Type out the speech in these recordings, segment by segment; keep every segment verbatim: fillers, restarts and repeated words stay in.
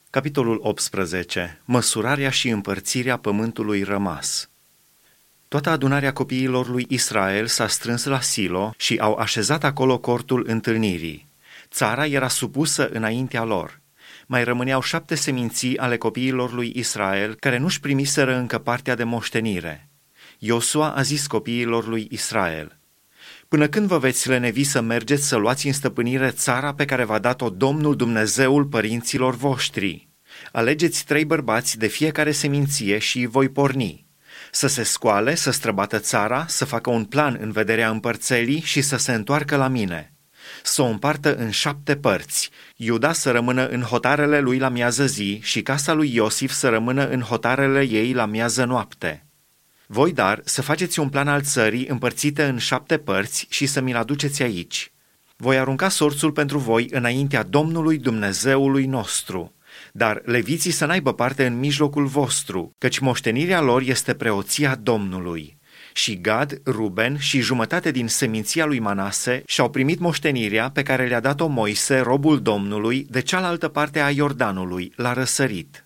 Capitolul optsprezece. Măsurarea și împărțirea pământului rămas. Toată adunarea copiilor lui Israel s-a strâns la Silo și au așezat acolo cortul întâlnirii. Țara era supusă înaintea lor. Mai rămâneau șapte seminții ale copiilor lui Israel care nu-și primiseră încă partea de moștenire. Iosua a zis copiilor lui Israel: Până când vă veți lenevi să mergeți să luați în stăpânire țara pe care v-a dat-o Domnul Dumnezeul părinților voștri? Alegeți trei bărbați de fiecare seminție și îi voi porni. Să se scoale, să străbată țara, să facă un plan în vederea împărțelii și să se întoarcă la mine. Să o împartă în șapte părți, Iuda să rămână în hotarele lui la miază zi și casa lui Iosif să rămână în hotarele ei la miază noapte. Voi, dar, să faceți un plan al țării împărțite în șapte părți și să mi-l aduceți aici. Voi arunca sorțul pentru voi înaintea Domnului Dumnezeului nostru, dar leviții să n-aibă parte în mijlocul vostru, căci moștenirea lor este preoția Domnului. Și Gad, Ruben și jumătate din seminția lui Manase și-au primit moștenirea pe care le-a dat-o Moise, robul Domnului, de cealaltă parte a Iordanului, la răsărit.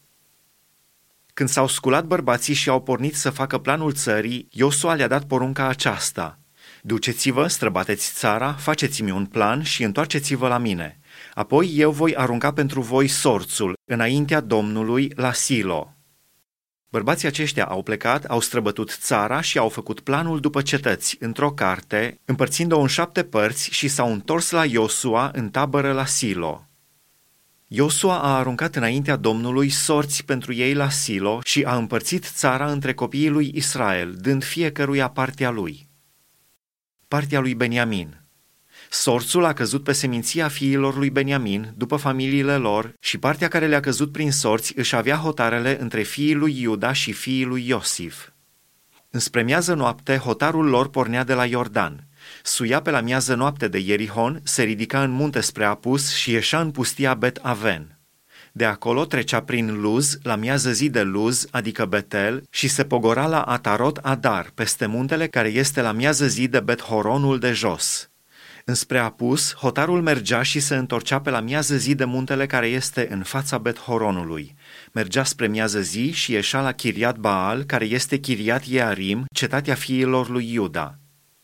Când s-au sculat bărbații și au pornit să facă planul țării, Iosua le-a dat porunca aceasta: Duceți-vă, străbateți țara, faceți-mi un plan și întoarceți-vă la mine. Apoi eu voi arunca pentru voi sorțul înaintea Domnului la Silo. Bărbații aceștia au plecat, au străbătut țara și au făcut planul după cetăți, într-o carte, împărțind-o în șapte părți și s-au întors la Iosua în tabără la Silo. Iosua a aruncat înaintea Domnului sorți pentru ei la Silo și a împărțit țara între copiii lui Israel, dând fiecăruia partea lui. Partea lui Beniamin. Sorțul a căzut pe seminția fiilor lui Beniamin, după familiile lor, și partea care le-a căzut prin sorți își avea hotarele între fiii lui Iuda și fiii lui Iosif. Înspre miază noapte, hotarul lor pornea de la Iordan. Suia pe la miază noapte de Ierihon, se ridica în munte spre apus și ieșea în pustia Bet-Aven. De acolo trecea prin Luz, la miază zi de Luz, adică Betel, și se pogora la Atarot Adar, peste muntele care este la miază zi de Bet-Horonul de jos. Înspre apus, hotarul mergea și se întorcea pe la miază zi de muntele care este în fața Bet-Horonului. Mergea spre miază zi și ieșea la Chiriat Baal, care este Chiriat Jearim, cetatea fiilor lui Iuda.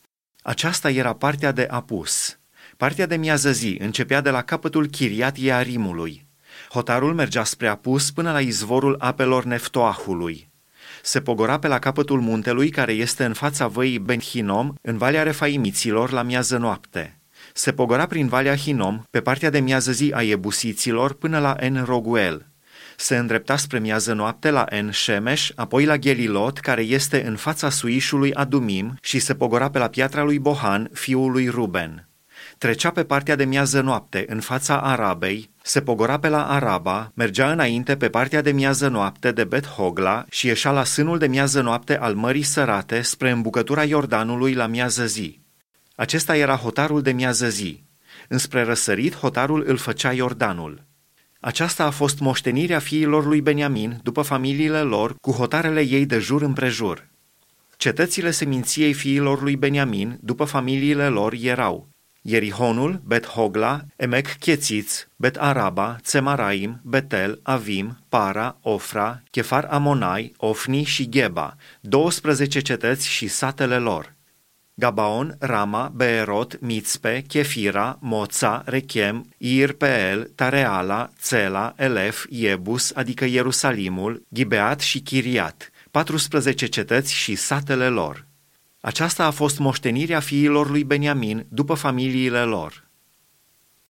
Aceasta era partea de apus. Partea de miază zi începea de la capătul Chiriat Jearimului. Hotarul mergea spre apus până la izvorul apelor Neftoahului. Se pogora pe la capătul muntelui care este în fața văii Ben-Hinom, în valea Refaimiților, la miază noapte. Se pogora prin valea Hinom, pe partea de miază zi a Iebusiților, până la En-Roguel. Se îndrepta spre miază noapte la En-Shemesh, apoi la Gelilot, care este în fața suișului Adumim, și se pogora pe la piatra lui Bohan, fiul lui Ruben. Trecea pe partea de miază noapte, în fața Arabei, se pogora pe la Araba, mergea înainte pe partea de miază noapte de Bet-Hogla și ieșea la sânul de miază noapte al Mării Sărate spre îmbucătura Iordanului la miază zi. Acesta era hotarul de miază zi. Înspre răsărit, hotarul îl făcea Iordanul. Aceasta a fost moștenirea fiilor lui Beniamin, după familiile lor, cu hotarele ei de jur împrejur. Cetățile seminției fiilor lui Beniamin, după familiile lor, erau Ierihonul, Bet-Hogla, Emec-Chețiț, Bet-Araba, Țemaraim, Betel, Avim, Para, Ofra, Chefar Amonai, Ofni și Gheba, douăsprezece cetăți și satele lor. Gabaon, Rama, Beerot, Mitzpe, Chefira, Moța, Rechem, Ir-Peel, Tareala, Țela, Elef, Iebus, adică Ierusalimul, Gibeat și Chiriat, patruzeci cetăți și satele lor. Aceasta a fost moștenirea fiilor lui Beniamin după familiile lor.